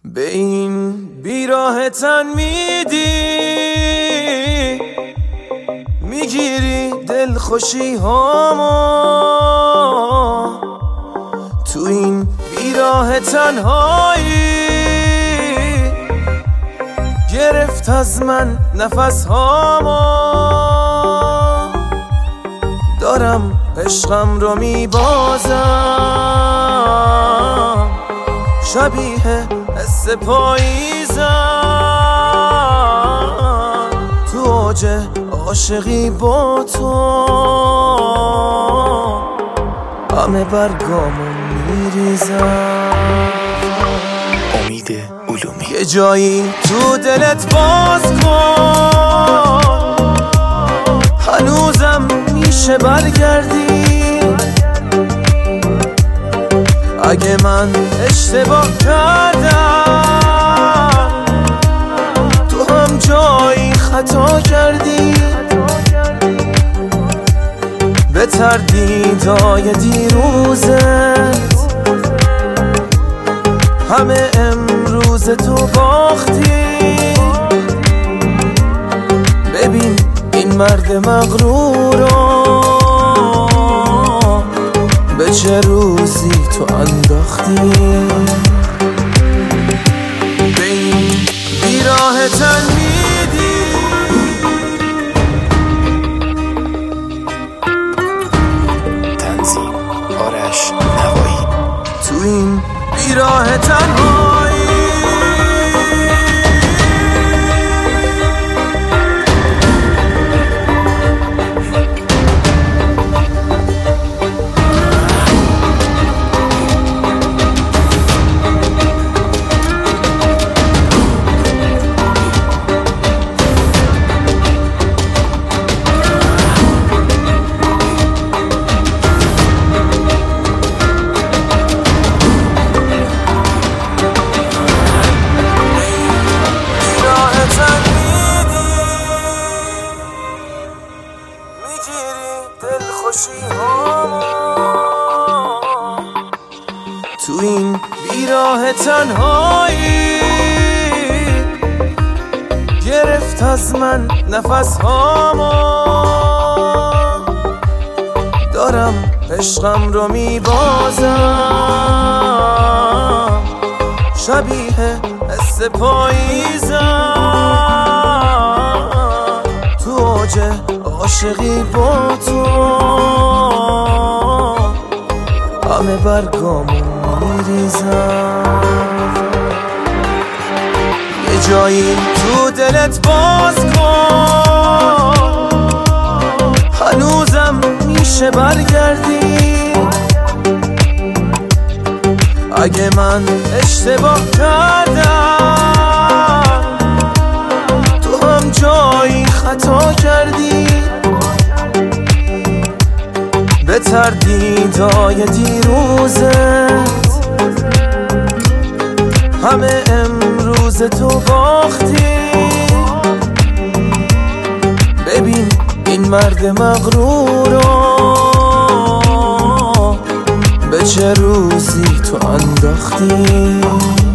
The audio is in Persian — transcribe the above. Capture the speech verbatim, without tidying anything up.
به این بیراه تن میدی میگیری دل خوشی هامو، تو این بیراه تنهایی گرفت از من نفس هامو. دارم عشقم رو میبازم، شبیه حس پاییزم، تو اوج عاشقی با تو همه برگامو میریزم. امید علومی. یه جایی تو دلت باز کن، هنوزم میشه برگردی. اگه من اشتباه کردم تو هم جایی خطا کردی. به تردیدای دیروزت همه امروز تو باختی. ببین این مرد مغرورو به چه روزی تو انداختی. به این بیراه تن میدی تنظیم آرش نوایی. تو این بیراه تنهایی دل خوشی هامو، تو این بیراه تنهایی گرفت از من نفس هامو. دارم عشقم رو میبازم، شبیه حس پاییزم، تو اوج عاشقی با تو همه برگامو میریزم. یه جایی تو دلت باز کن، هنوزم میشه برگردی. اگه من اشتباه کردم تو هم جایی خطا کردی. به تردیدای دیروزت همه امروز تو باختی. ببین این مرد مغرورو به چه روزی تو انداختی.